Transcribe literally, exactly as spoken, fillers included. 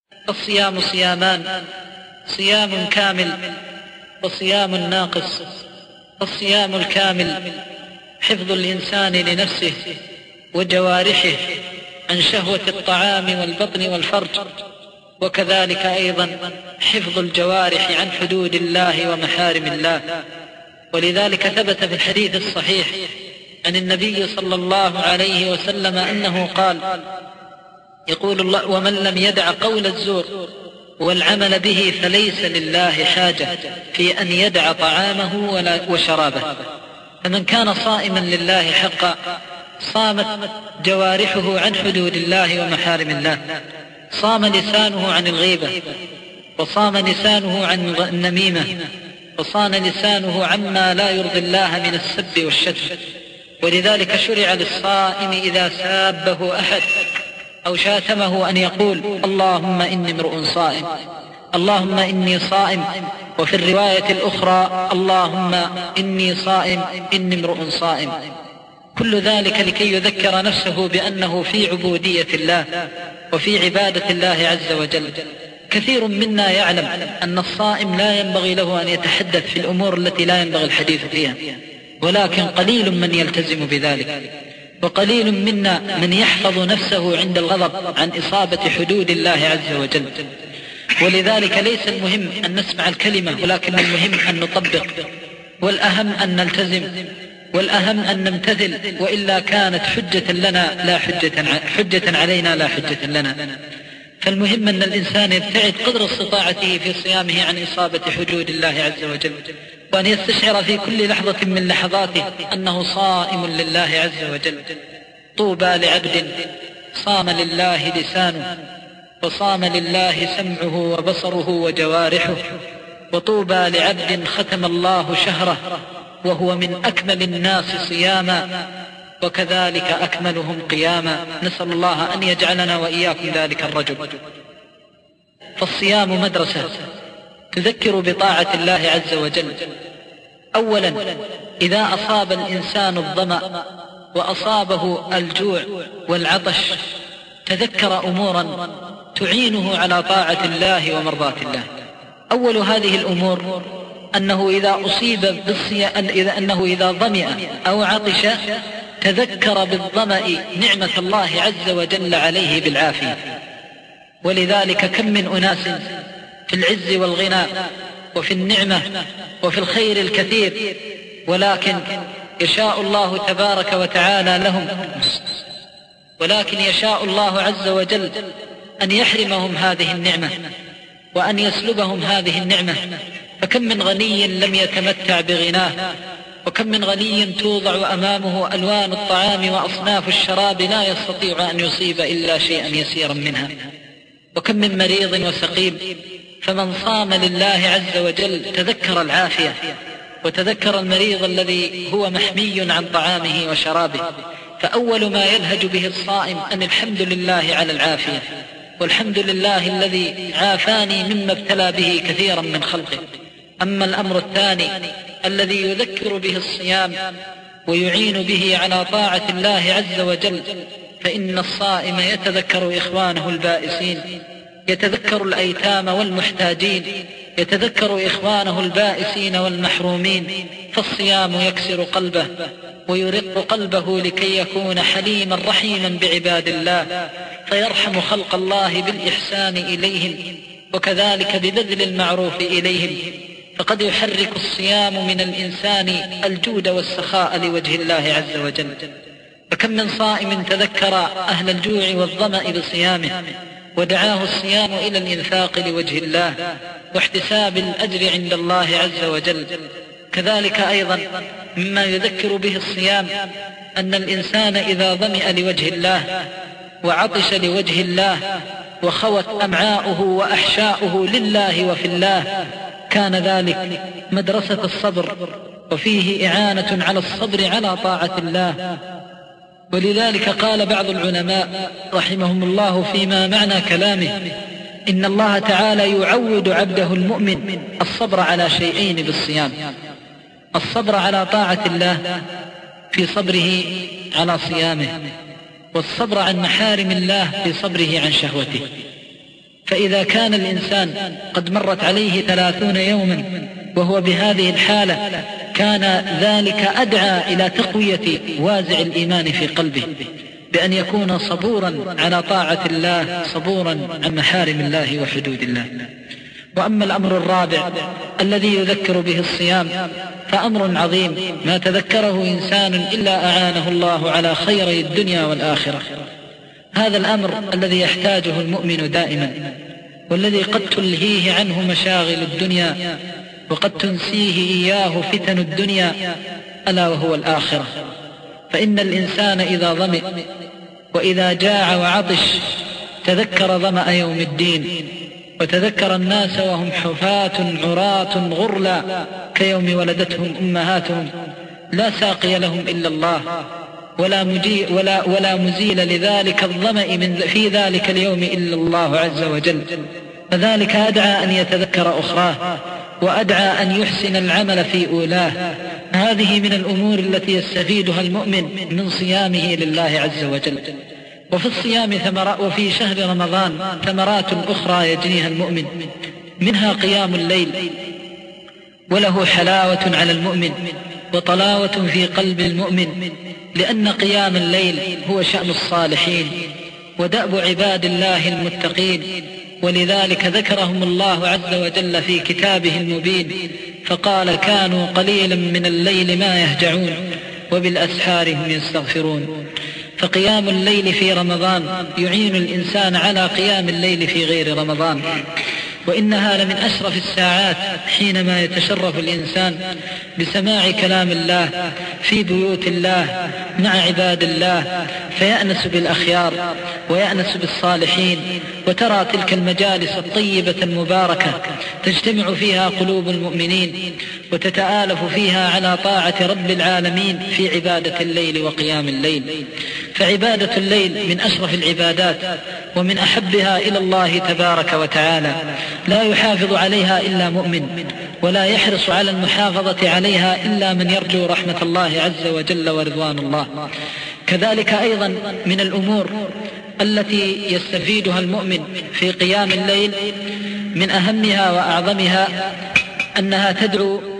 الصيام صيامان: صيام كامل وصيام ناقص. الصيام الكامل حفظ الإنسان لنفسه وجوارحه عن شهوة الطعام والبطن والفرج، وكذلك أيضا حفظ الجوارح عن حدود الله ومحارم الله. ولذلك ثبت في الحديث الصحيح عن النبي صلى الله عليه وسلم أنه قال: يقول الله: ومن لم يدع قول الزور والعمل به فليس لله حاجة في أن يدع طعامه وشرابه. فمن كان صائما لله حقا صامت جوارحه عن حدود الله ومحارم الله، صام لسانه عن الغيبة، وصام لسانه عن النميمة، وصان لسانه عما لا يرضي الله من السب والشتم. ولذلك شرع للصائم إذا سابه أحد أو شاتمه أن يقول: اللهم إني امرؤ صائم، اللهم إني صائم. وفي الرواية الأخرى: اللهم إني صائم، إني امرؤ صائم. كل ذلك لكي يذكر نفسه بأنه في عبودية الله وفي عبادة الله عز وجل. كثير منا يعلم أن الصائم لا ينبغي له أن يتحدث في الأمور التي لا ينبغي الحديث فيها، ولكن قليل من يلتزم بذلك، وقليل منا من يحفظ نفسه عند الغضب عن إصابة حدود الله عز وجل. ولذلك ليس المهم أن نسمع الكلمة، ولكن المهم أن نطبق، والأهم أن نلتزم، والأهم أن نمتثل، وإلا كانت حجة لنا لا حجة, حجة علينا لا حجة لنا. فالمهم أن الإنسان يبتعد قدر استطاعته في صيامه عن إصابة حدود الله عز وجل، وأن يستشعر في كل لحظة من لحظاته أنه صائم لله عز وجل. طوبى لعبد صام لله لسانه، وصام لله سمعه وبصره وجوارحه، وطوبى لعبد ختم الله شهره وهو من أكمل الناس صياما، وكذلك أكملهم قياما. نسأل الله أن يجعلنا وإياكم ذلك الرجل. فالصيام مدرسة تذكر بطاعة الله عز وجل. أولا، إذا أصاب الإنسان الظمأ وأصابه الجوع والعطش تذكر أمورا تعينه على طاعة الله ومرضاة الله. أول هذه الأمور أنه إذا أصيب بالصيام إذا أنه إذا ظمئ أو عطش تذكر بالظمأ نعمة الله عز وجل عليه بالعافية. ولذلك كم من أناس في العز والغنى وفي النعمة وفي الخير الكثير، ولكن يشاء الله تبارك وتعالى لهم ولكن يشاء الله عز وجل أن يحرمهم هذه النعمة وأن يسلبهم هذه النعمة. فكم من غني لم يتمتع بغناه، وكم من غني توضع أمامه ألوان الطعام وأصناف الشراب لا يستطيع أن يصيب إلا شيئا يسيرا منها. وكم من مريض وسقيم، فمن صام لله عز وجل تذكر العافية وتذكر المريض الذي هو محمي عن طعامه وشرابه. فأول ما يلهج به الصائم أن الحمد لله على العافية، والحمد لله الذي عافاني مما ابتلى به كثيرا من خلقه. أما الأمر الثاني الذي يذكر به الصيام ويعين به على طاعة الله عز وجل، فإن الصائم يتذكر إخوانه البائسين، يتذكر الأيتام والمحتاجين، يتذكر إخوانه البائسين والمحرومين. فالصيام يكسر قلبه ويرق قلبه لكي يكون حليما رحيما بعباد الله، فيرحم خلق الله بالإحسان إليهم، وكذلك ببذل المعروف إليهم. فقد يحرك الصيام من الإنسان الجود والسخاء لوجه الله عز وجل. فكم من صائم تذكر أهل الجوع والظمأ بصيامه ودعاه الصيام إلى الإنفاق لوجه الله واحتساب الأجر عند الله عز وجل. كذلك أيضا مما يذكر به الصيام أن الإنسان إذا ظمئ لوجه الله وعطش لوجه الله وخوت أمعاؤه وأحشاؤه لله وفي الله كان ذلك مدرسة الصبر، وفيه إعانة على الصبر على طاعة الله. ولذلك قال بعض العلماء رحمهم الله فيما معنى كلامه: إن الله تعالى يعود عبده المؤمن الصبر على شيئين بالصيام: الصبر على طاعة الله في صبره على صيامه، والصبر عن محارم الله في صبره عن شهوته. فإذا كان الإنسان قد مرت عليه ثلاثون يوما وهو بهذه الحالة كان ذلك أدعى إلى تقوية وازع الإيمان في قلبه، بأن يكون صبورا على طاعة الله، صبورا عن محارم الله وحدود الله. وأما الأمر الرابع الذي يذكر به الصيام فأمر عظيم ما تذكره إنسان إلا أعانه الله على خيري الدنيا والآخرة. هذا الأمر الذي يحتاجه المؤمن دائما، والذي قد تلهيه عنه مشاغل الدنيا وقد تنسيه إياه فتن الدنيا، ألا وهو الآخرة. فإن الإنسان إذا ظمئ وإذا جاع وعطش تذكر ظمأ يوم الدين، وتذكر الناس وهم حفاة عراة غرلا كيوم ولدتهم أمهاتهم، لا ساقي لهم إلا الله، ولا, مجي ولا, ولا مزيل لذلك الظمأ من في ذلك اليوم إلا الله عز وجل. فذلك أدعى أن يتذكر أخراه، وأدعى أن يحسن العمل في أولاه. هذه من الأمور التي يستفيدها المؤمن من صيامه لله عز وجل. وفي الصيام ثمرات، وفي شهر رمضان ثمرات أخرى يجنيها المؤمن، منها قيام الليل، وله حلاوة على المؤمن وطلاوة في قلب المؤمن، لأن قيام الليل هو شأن الصالحين ودأب عباد الله المتقين، ولذلك ذكرهم الله عز وجل في كتابه المبين فقال: كانوا قليلا من الليل ما يهجعون وبالأسحار هم يستغفرون. فقيام الليل في رمضان يعين الإنسان على قيام الليل في غير رمضان، وإنها لمن أشرف الساعات حينما يتشرف الإنسان بسماع كلام الله في بيوت الله مع عباد الله، فيأنس بالأخيار ويأنس بالصالحين، وترى تلك المجالس الطيبة المباركة تجتمع فيها قلوب المؤمنين، وتتآلف فيها على طاعة رب العالمين في عبادة الليل وقيام الليل. فعبادة الليل من أشرف العبادات ومن أحبها إلى الله تبارك وتعالى، لا يحافظ عليها إلا مؤمن، ولا يحرص على المحافظة عليها إلا من يرجو رحمة الله عز وجل ورضوان الله. كذلك أيضا من الأمور التي يستفيدها المؤمن في قيام الليل من أهمها وأعظمها أنها تدعو